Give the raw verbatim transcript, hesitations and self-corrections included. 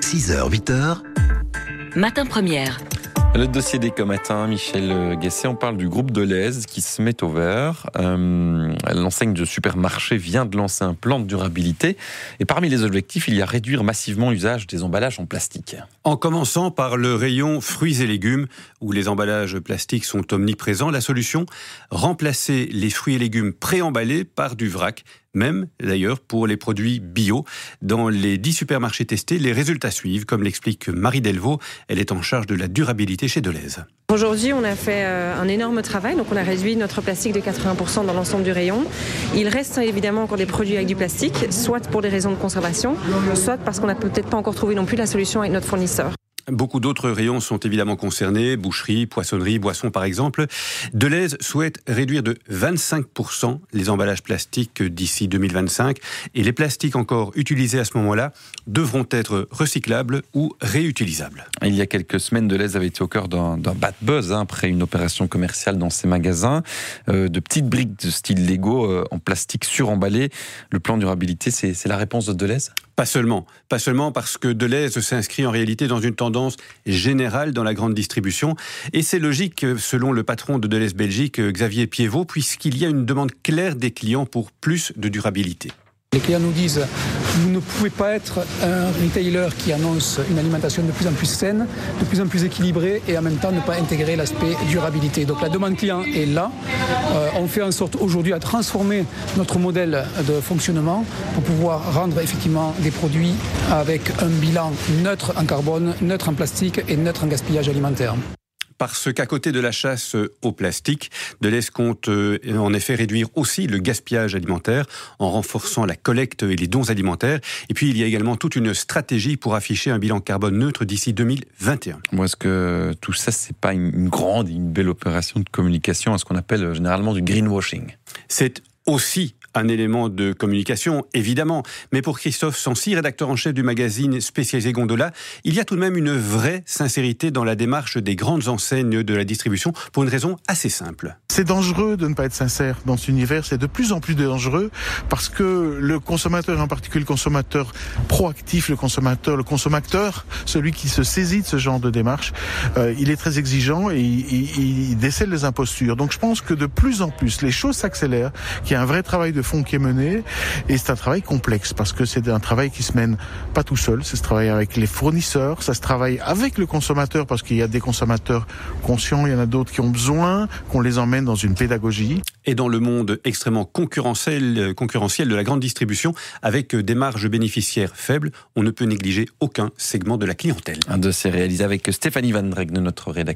six heures huit heures. Matin Première. Le dossier d'Éco Matin, Michel Guesset, on parle du groupe Delhaize qui se met au vert. Euh, l'enseigne de supermarché vient de lancer un plan de durabilité. Et parmi les objectifs, il y a réduire massivement l'usage des emballages en plastique. En commençant par le rayon fruits et légumes, où les emballages plastiques sont omniprésents, la solution, remplacer les fruits et légumes préemballés par du vrac. Même, d'ailleurs, pour les produits bio. Dans les dix supermarchés testés, les résultats suivent, comme l'explique Marie Delvaux. Elle est en charge de la durabilité chez Delhaize. Aujourd'hui, on a fait un énorme travail. Donc, on a réduit notre plastique de quatre-vingts pour cent dans l'ensemble du rayon. Il reste évidemment encore des produits avec du plastique, soit pour des raisons de conservation, soit parce qu'on n'a peut-être pas encore trouvé non plus la solution avec notre fournisseur. Beaucoup d'autres rayons sont évidemment concernés, boucherie, poissonnerie, boissons par exemple. Delhaize souhaite réduire de vingt-cinq pour cent les emballages plastiques d'ici deux mille vingt-cinq et les plastiques encore utilisés à ce moment-là devront être recyclables ou réutilisables. Il y a quelques semaines, Delhaize avait été au cœur d'un, d'un bad buzz hein, après une opération commerciale dans ses magasins. Euh, de petites briques de style Lego euh, en plastique suremballé. Le plan durabilité, c'est, c'est la réponse de Delhaize ? Pas seulement, pas seulement parce que Delhaize s'inscrit en réalité dans une tendance générale dans la grande distribution. Et c'est logique, selon le patron de Delhaize Belgique, Xavier Piévot, puisqu'il y a une demande claire des clients pour plus de durabilité. Les clients nous disent « Vous ne pouvez pas être un retailer qui annonce une alimentation de plus en plus saine, de plus en plus équilibrée et en même temps ne pas intégrer l'aspect durabilité. » Donc la demande client est là. Euh, on fait en sorte aujourd'hui à transformer notre modèle de fonctionnement pour pouvoir rendre effectivement des produits avec un bilan neutre en carbone, neutre en plastique et neutre en gaspillage alimentaire. Parce qu'à côté de la chasse au plastique, Delhaize compte en effet réduire aussi le gaspillage alimentaire en renforçant la collecte et les dons alimentaires. Et puis il y a également toute une stratégie pour afficher un bilan carbone neutre d'ici deux mille vingt et un. Moi, est-ce que tout ça, c'est pas une grande, une belle opération de communication, à ce qu'on appelle généralement du greenwashing ? C'est aussi un élément de communication, évidemment. Mais pour Christophe Sancy, rédacteur en chef du magazine spécialisé Gondola, il y a tout de même une vraie sincérité dans la démarche des grandes enseignes de la distribution pour une raison assez simple. C'est dangereux de ne pas être sincère dans cet univers, c'est de plus en plus dangereux parce que le consommateur, en particulier le consommateur proactif, le consommateur, le consommateur, celui qui se saisit de ce genre de démarche, euh, il est très exigeant et il, il, il décèle les impostures. Donc je pense que de plus en plus, les choses s'accélèrent, qu'il y a un vrai travail de fond qui est mené et c'est un travail complexe parce que c'est un travail qui se mène pas tout seul, c'est se travailler avec les fournisseurs, ça se travaille avec le consommateur parce qu'il y a des consommateurs conscients, il y en a d'autres qui ont besoin qu'on les emmène dans une pédagogie. Et dans le monde extrêmement concurrentiel, concurrentiel de la grande distribution, avec des marges bénéficiaires faibles, on ne peut négliger aucun segment de la clientèle. Un dossier réalisé avec Stéphanie Van Dreck de notre rédaction.